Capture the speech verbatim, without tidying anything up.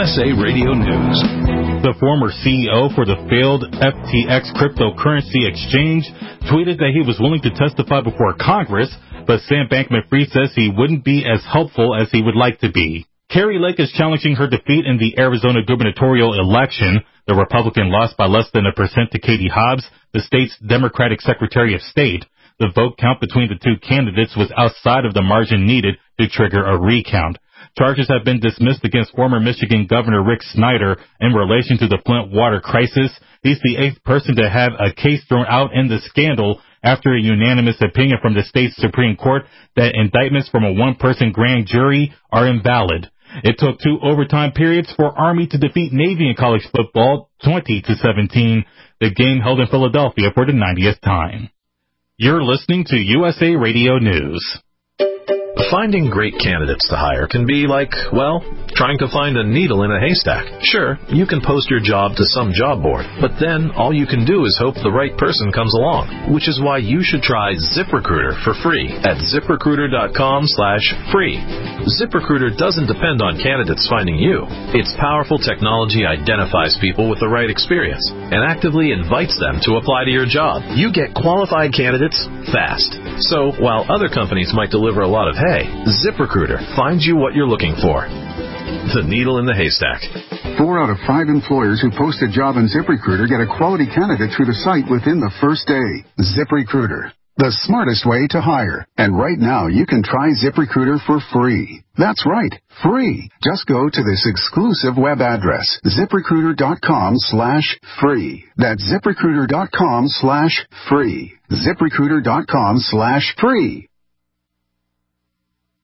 S A Radio News. The former C E O for the failed F T X cryptocurrency exchange tweeted that he was willing to testify before Congress, but Sam Bankman-Fried says he wouldn't be as helpful as he would like to be. Kari Lake is challenging her defeat in the Arizona gubernatorial election. The Republican lost by less than a percent to Katie Hobbs, the state's Democratic Secretary of State. The vote count between the two candidates was outside of the margin needed to trigger a recount. Charges have been dismissed against former Michigan Governor Rick Snyder in relation to the Flint water crisis. He's the eighth person to have a case thrown out in the scandal after a unanimous opinion from the state's Supreme Court that indictments from a one-person grand jury are invalid. It took two overtime periods for Army to defeat Navy in college football, twenty to seventeen. The game held in Philadelphia for the ninetieth time. You're listening to U S A Radio News. Finding great candidates to hire can be like, well, trying to find a needle in a haystack. Sure, you can post your job to some job board, but then all you can do is hope the right person comes along, which is why you should try ZipRecruiter for free at ZipRecruiter.com slash free. ZipRecruiter doesn't depend on candidates finding you. Its powerful technology identifies people with the right experience and actively invites them to apply to your job. You get qualified candidates fast. So while other companies might deliver a lot of hay, ZipRecruiter finds you what you're looking for. The needle in the haystack. Four out of five employers who post a job on ZipRecruiter get a quality candidate through the site within the first day. ZipRecruiter, the smartest way to hire. And right now, you can try ZipRecruiter for free. That's right, free. Just go to this exclusive web address, ZipRecruiter.com slash free. That's ZipRecruiter.com slash free. ZipRecruiter.com slash free.